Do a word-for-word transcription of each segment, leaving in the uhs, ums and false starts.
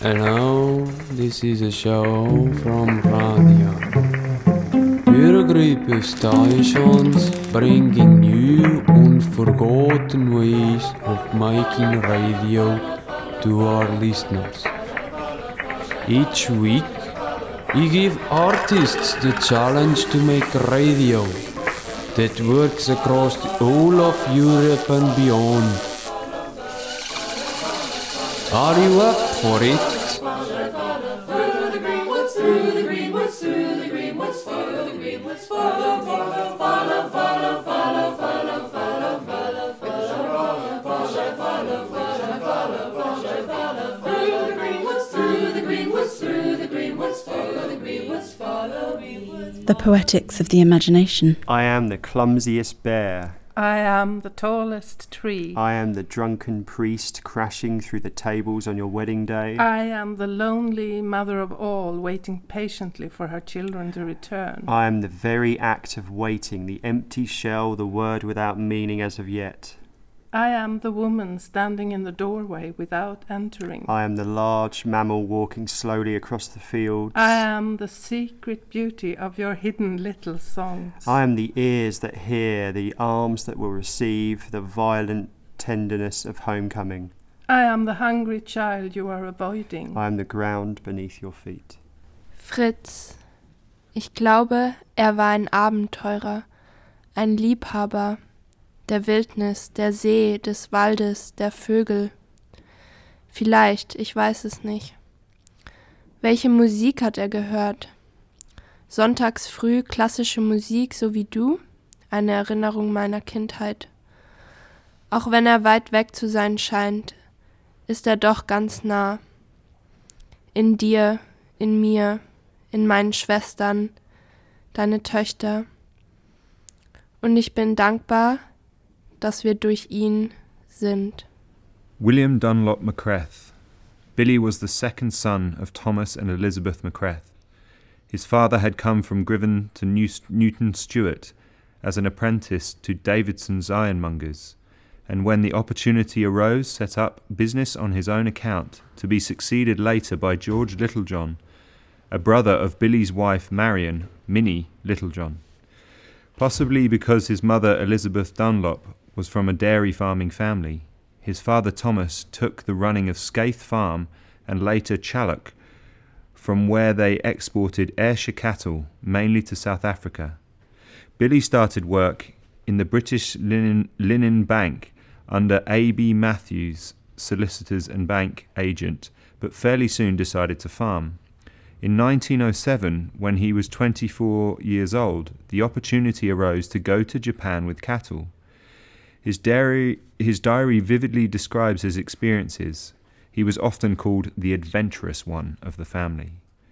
Hello, this is a show from radio. We're a group of stations bringing new unforgotten ways of making radio to our listeners. Each week, we give artists the challenge to make radio that works across the whole of Europe and beyond. Are you up for it? The Poetics of the Imagination. I am the clumsiest bear. I am the tallest tree. I am the drunken priest crashing through the tables on your wedding day. I am the lonely mother of all, waiting patiently for her children to return. I am the very act of waiting, the empty shell, the word without meaning as of yet. I am the woman standing in the doorway without entering. I am the large mammal walking slowly across the fields. I am the secret beauty of your hidden little songs. I am the ears that hear, the arms that will receive, the violent tenderness of homecoming. I am the hungry child you are avoiding. I am the ground beneath your feet. Fritz. Ich glaube, er war ein Abenteurer, ein Liebhaber. Der Wildnis, der See, des Waldes, der Vögel. Vielleicht, ich weiß es nicht. Welche Musik hat er gehört? Sonntags früh klassische Musik, so wie du? Eine Erinnerung meiner Kindheit. Auch wenn er weit weg zu sein scheint, ist er doch ganz nah. In dir, in mir, in meinen Schwestern, deine Töchter. Und ich bin dankbar, dass wir durch ihn sind. William Dunlop Macreth. Billy was the second son of Thomas and Elizabeth Macreth. His father had come from Griven to New- Newton Stewart as an apprentice to Davidson's ironmongers, and when the opportunity arose set up business on his own account, to be succeeded later by George Littlejohn, a brother of Billy's wife Marion, Minnie Littlejohn. Possibly because his mother Elizabeth Dunlop was from a dairy farming family, his father Thomas took the running of Skaith Farm and later Challock, from where they exported Ayrshire cattle, mainly to South Africa. Billy started work in the British Linen, Linen Bank under A B Matthews, solicitors and bank agent, but fairly soon decided to farm. In nineteen oh seven, when he was twenty-four years old, the opportunity arose to go to Japan with cattle. His diary, his diary vividly describes his experiences. He was often called the adventurous one of the family.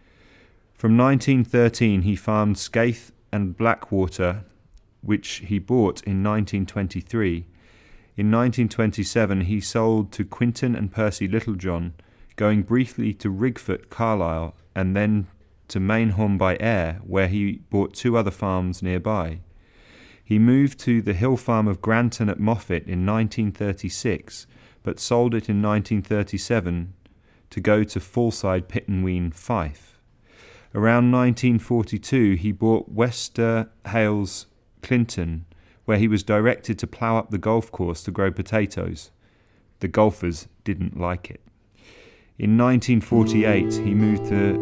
From nineteen thirteen, he farmed Skaith and Blackwater, which he bought in nineteen twenty-three. In nineteen twenty-seven, he sold to Quinton and Percy Littlejohn, going briefly to Rigford, Carlisle, and then to Mainholm by Ayr, where he bought two other farms nearby. He moved to the hill farm of Granton at Moffat in nineteen thirty-six, but sold it in nineteen thirty-seven to go to Fallside, Pittenweem, Fife. Around nineteen forty-two, he bought Wester Hales Clinton, where he was directed to plough up the golf course to grow potatoes. The golfers didn't like it. In nineteen forty-eight, he moved to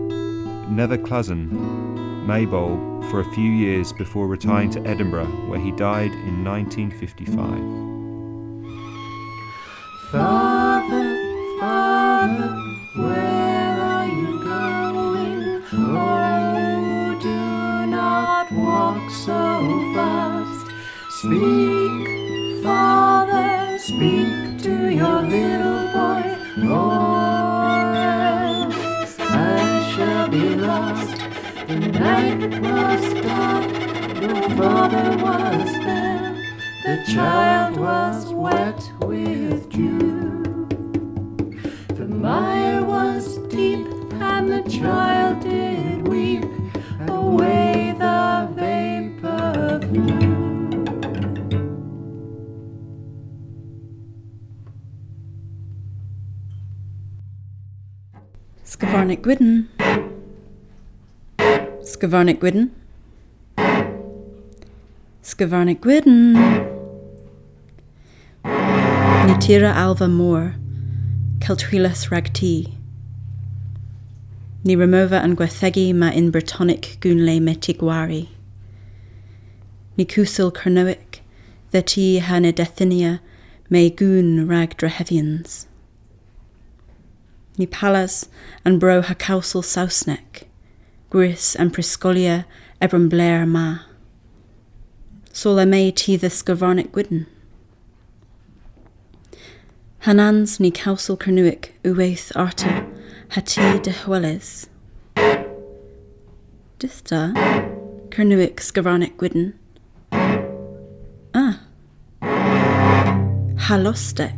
Netherclusen, Maybole, for a few years before retiring to Edinburgh, where he died in nineteen fifty-five. Father, Father, where are you going? Oh, do not walk so fast. Speak, Father, speak to your little boy, or else I shall be lost. The night was dark, your father was there, the child was wet with dew. The mire was deep and the child did weep, away the vapor flew. Skavarnik Gwydden. Skavarnik Gwydden. Skavarnik Gwydden. Ni tira alva mór, celthuilas ragtí. Ni remova an gwathegi ma in Bertonic gúnle metigwari. Ni cúsil Cernoic, theti hane dethinia me gún rag drehevians. Ni palas an bro ha causal sausnek, gris an priscolia ebram blair ma. Sola me ti the Skavarnik Gwydden. Hanans ni causal Cernuic ueith arta hati de hueles. Dithta Cernuic Skavarnik Gwydden. Ah. Halostek.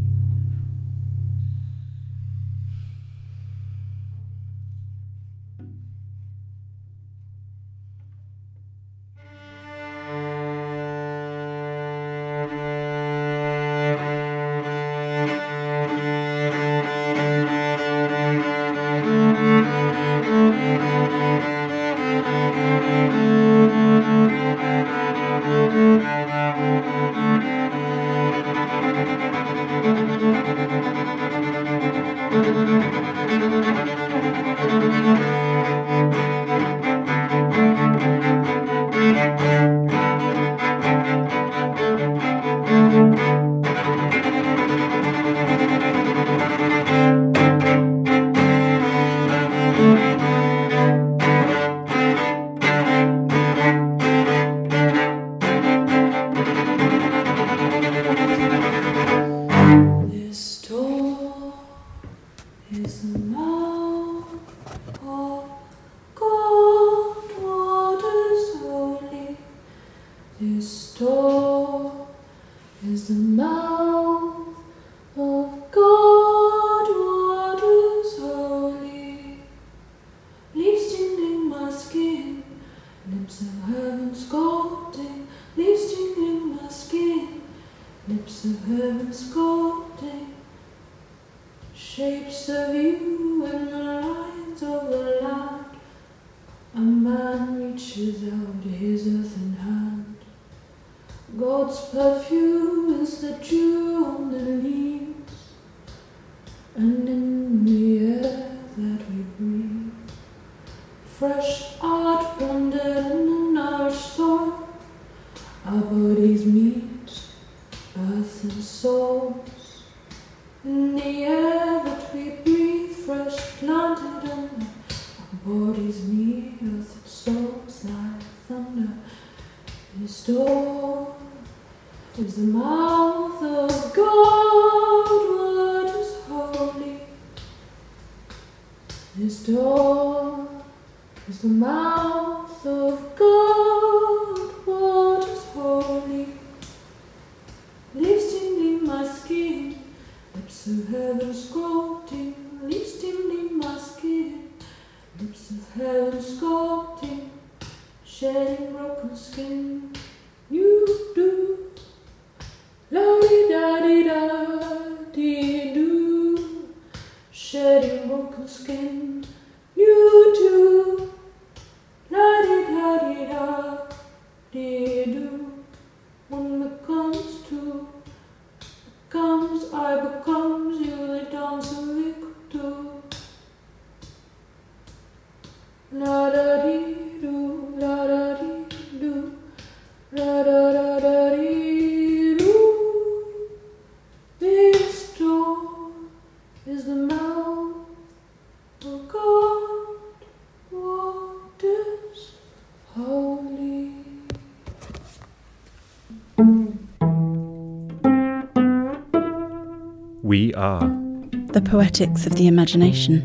We are. The poetics of the imagination.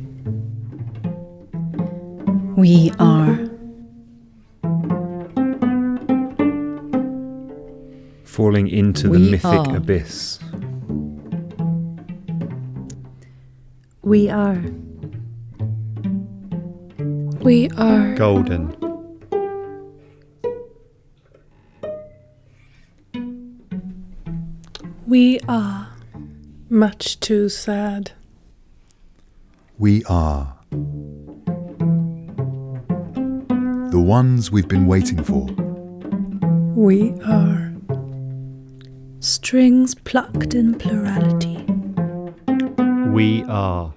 We are. Falling into We the mythic are. abyss. We are. We are. Golden. We are. Much too sad. We are. The ones we've been waiting for. We are. Strings plucked in plurality. We are.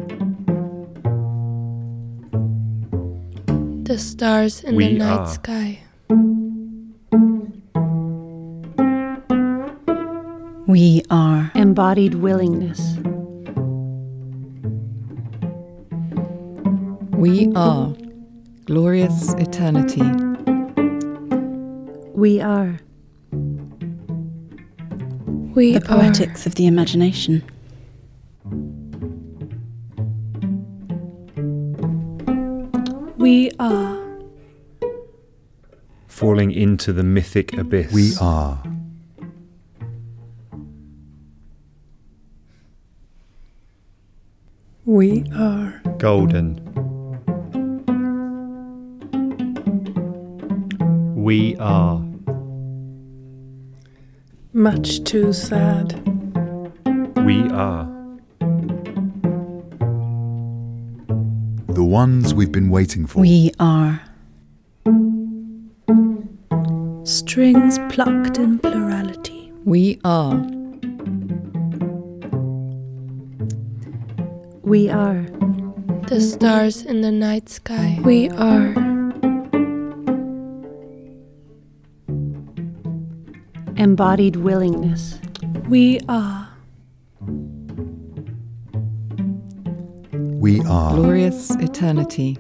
The stars in We the night are. sky. We are. Embodied willingness. We are. Glorious eternity. We are. We The are. poetics of the imagination. We are. Falling into the mythic abyss. We are. We are. Golden. We are. Much too sad. We are. The ones we've been waiting for. We are. Strings plucked in plurality. We are. We are. The stars in the night sky. We are. Embodied willingness. We are. We are. Glorious eternity.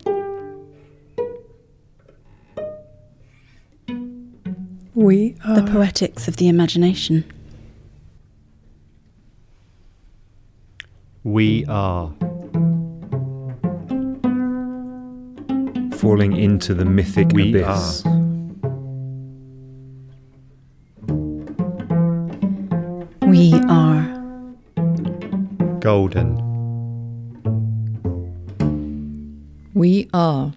We are. The poetics of the imagination. We are. Falling into the mythic We abyss. are. We are. Golden. We are.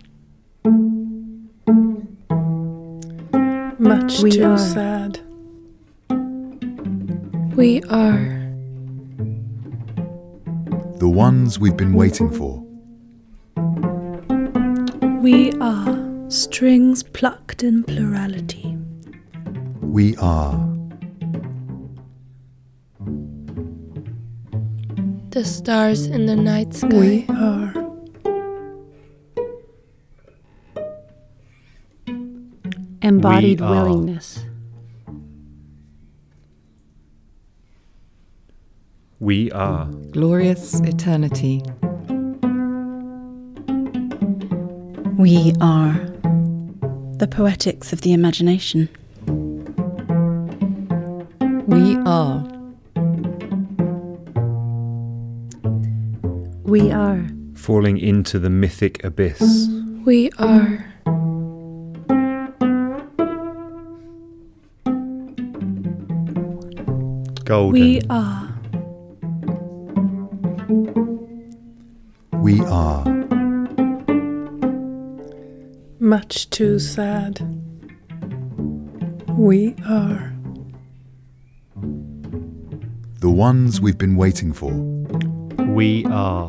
Much We too are. sad. We are. The ones we've been waiting for. We are. Strings plucked in plurality. We are. The stars in the night sky. We are. Embodied We are. willingness. We are. Glorious eternity. We are. The poetics of the imagination. We are. We are. Falling into the mythic abyss. We are. Golden. We are. We are. Much too sad. We are. The ones we've been waiting for. We are.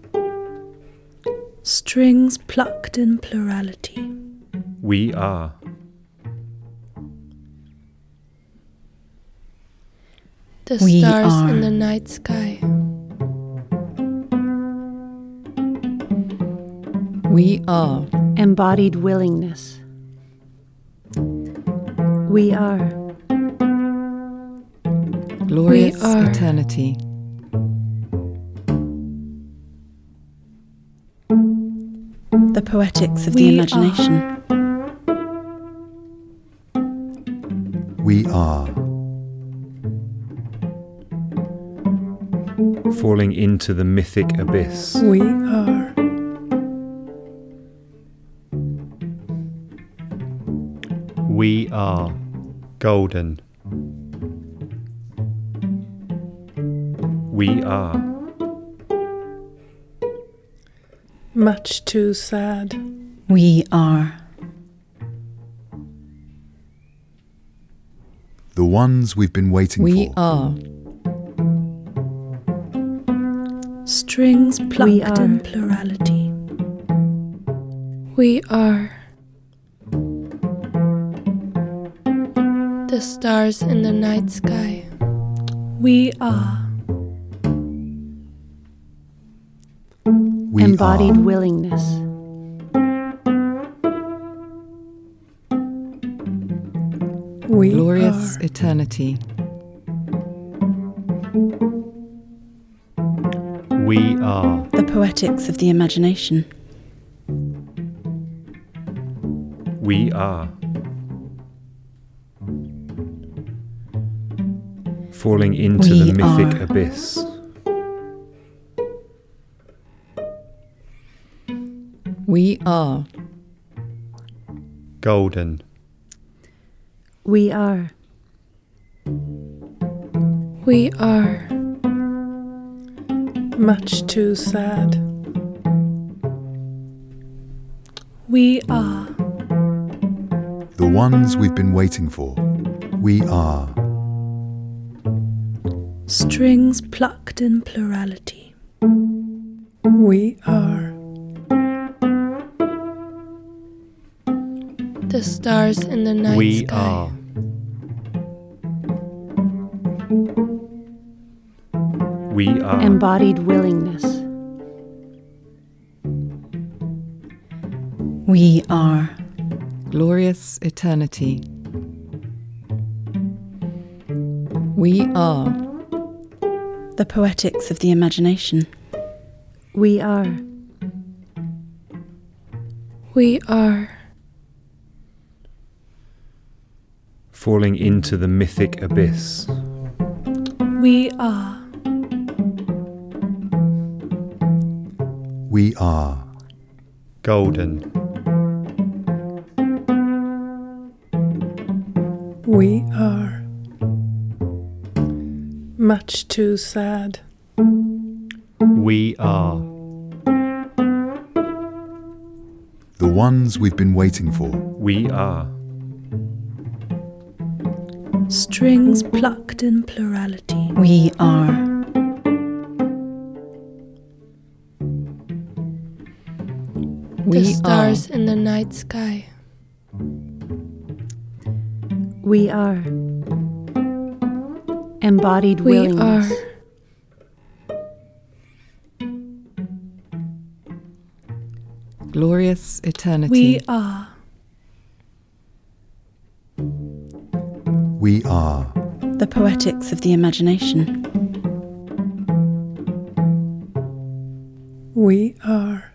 Strings plucked in plurality. We are. The We stars are. in the night sky. We are. Embodied willingness. We are. Glorious We are. eternity. The poetics of We the are. imagination. We are. Falling into the mythic abyss. We are. We are. Golden. We are. Much too sad. We are. The ones we've been waiting We for. are. Strings plucked in plurality. We are. The stars in the night sky. We are. We Embodied are. willingness. We Glorious are. eternity. We are. The poetics of the imagination. We are. Falling into We the mythic are. abyss. We are. Golden. We are. We are. Much too sad. We are. The ones we've been waiting for. We are. Strings plucked in plurality. We are. The stars in the night We sky. are. We are. Embodied willingness. We are. Glorious eternity. We are. The poetics of the imagination. We are. We are. Falling into the mythic abyss. We are. We are. Golden. We are. Much too sad. We are. The ones we've been waiting for. We are. Strings plucked in plurality. We are. We The stars are. in the night sky. We are. Embodied We willingness. are. Glorious eternity. We are. We are. The poetics of the imagination. We are.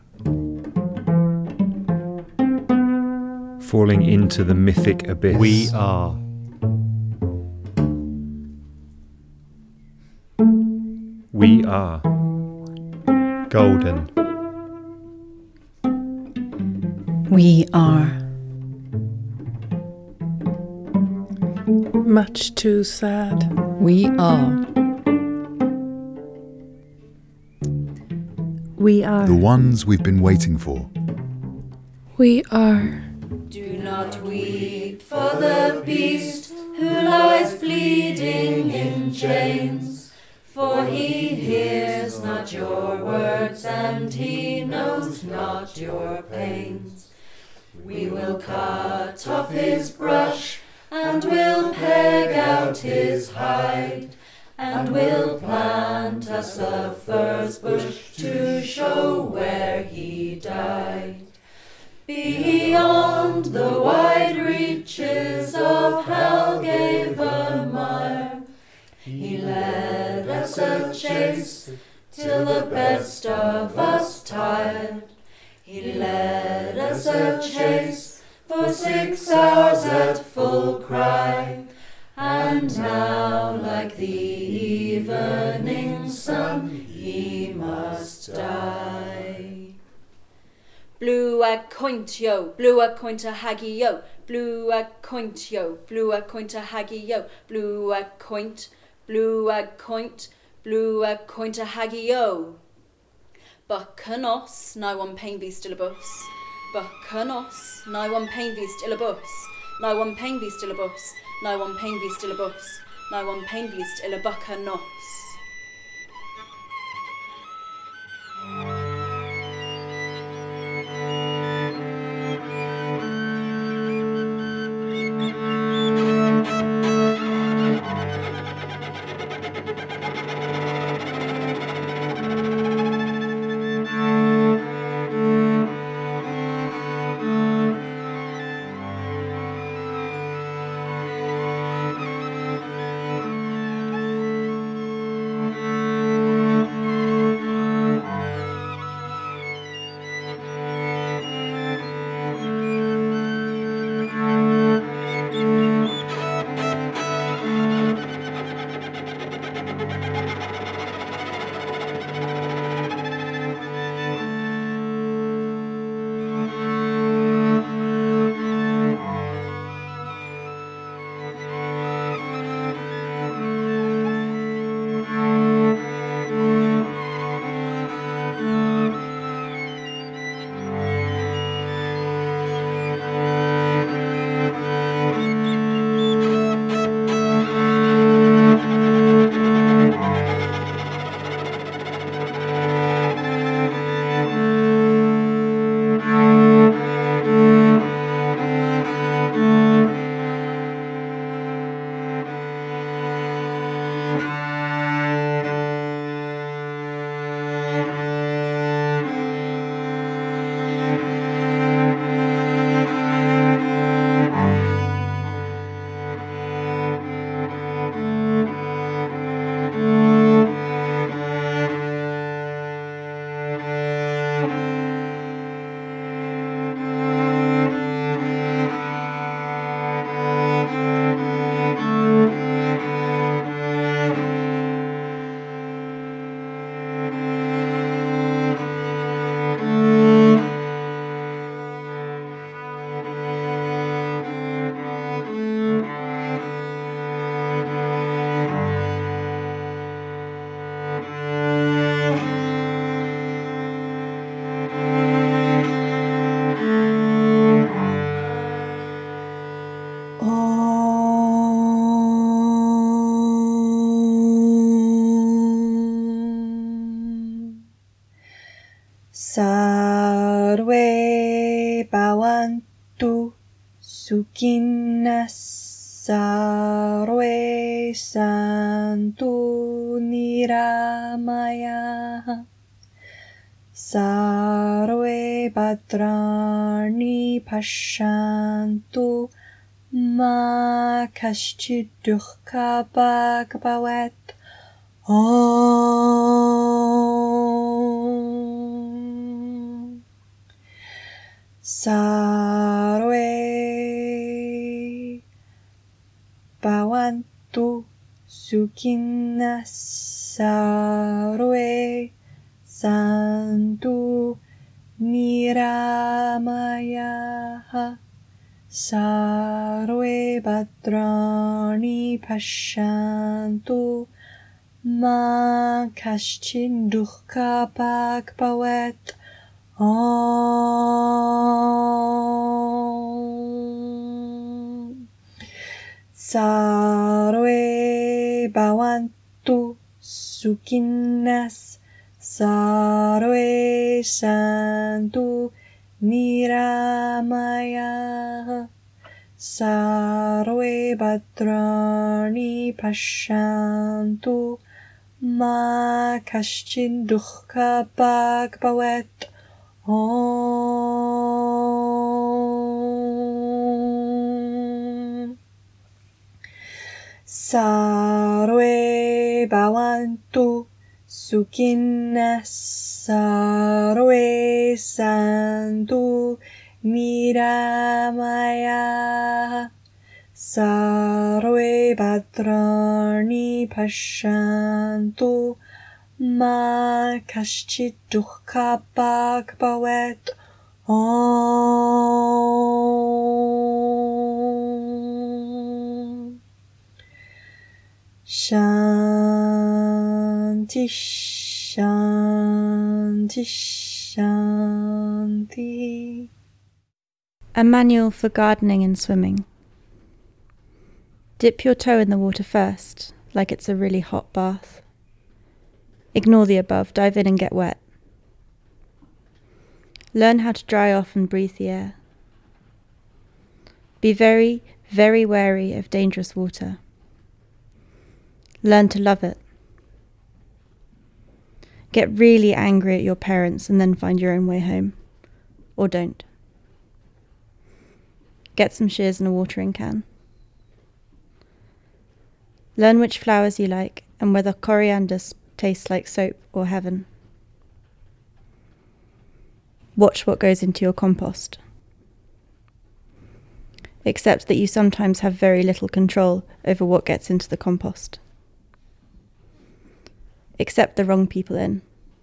Falling into the mythic abyss. We are. We are. Golden. We are. Much too sad. We are. We are. The ones we've been waiting for. We are. Do not weep for the beast who lies bleeding in chains, for he hears not your words and he knows not your pains. We will cut off his brush and will peg out his hide, and will plant us a furze bush to show where he died. Beyond the wide reaches of Helgevermar, he led us a chase till the best of us tired. He led us a chase for six hours at full cry, and now, like the evening sun, he must die. Blue a coint yo, blue a coint a haggy yo, blue a coint yo, blue a coint a haggy yo, blue a coint, blue a coint, blue a coint a haggy yo. Buckanos, no one pain be still a bus. Buckanos, no one pain be still a bus. No one pain be still a bus. No one pain be still a bus. No one pain be still a buckanos. Sarve bhavantu sukhinas, sarve santu niramaya, sarve bhadrani pashantu, ma kaschid dukkha bhagavat. Om. Sarve bhavantu sukhinas, sarve santu niramaya, sarve bhadrani pashantu, ma kaschin dukkha bhagavat. Om. Sarve bhavantu sukhinas, sarve santu niramaya, sarve bhadrani pashantu, ma kaschin dukkha bhagavat. Om. Sarve bhavantu sukhinas, sarve santu niramaya, sarve bhadrani pashantu, ma kaschid dukkha bhagavat. Om. Shanti, shanti, shanti. A manual for gardening and swimming. Dip your toe in the water first, like it's a really hot bath. Ignore the above, dive in and get wet. Learn how to dry off and breathe the air. Be very, very wary of dangerous water. Learn to love it. Get really angry at your parents and then find your own way home. Or don't. Get some shears and a watering can. Learn which flowers you like and whether coriander tastes like soap or heaven. Watch what goes into your compost. Accept that you sometimes have very little control over what gets into the compost. Accept the wrong people in.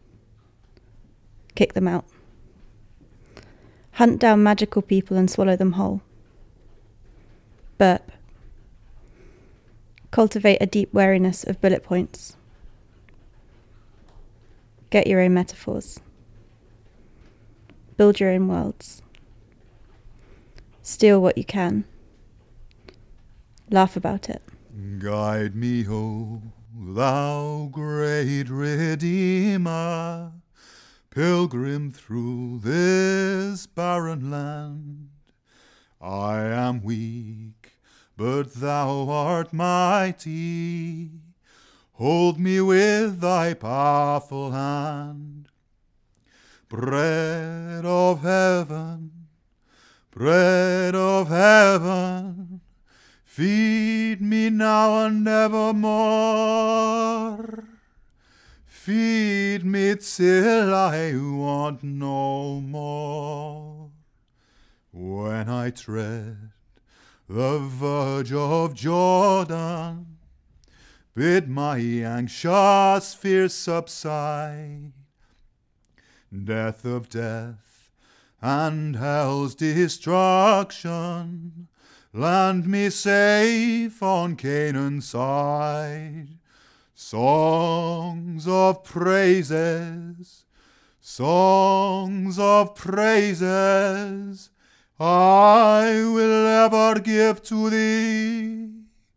Kick them out. Hunt down magical people and swallow them whole. Burp. Cultivate a deep wariness of bullet points. Get your own metaphors. Build your own worlds. Steal what you can. Laugh about it. Guide me, O thou great Redeemer, pilgrim through this barren land. I am weak, but thou art mighty. Hold me with thy powerful hand. Bread of heaven, bread of heaven, feed me now and evermore. Feed me till I want no more. When I tread the verge of Jordan, bid my anxious fears subside. Death of death and hell's destruction, land me safe on Canaan's side. Songs of praises, songs of praises, I will ever give to thee.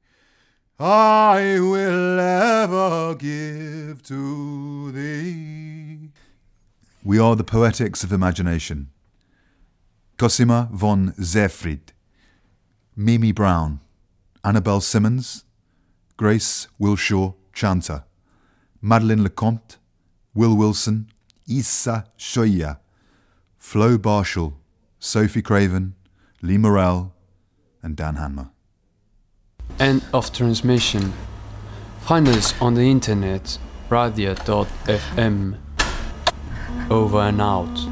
I will ever give to thee. We are the poetics of imagination. Cosima von Zerfried, Mimi Brown, Annabelle Simmons, Grace Wilshaw Chanter, Madeleine Lecomte, Will Wilson, Issa Shoya, Flo Barshall, Sophie Craven, Lee Morrell, and Dan Hanmer. End of transmission. Find us on the internet, radio dot f m. Over and out.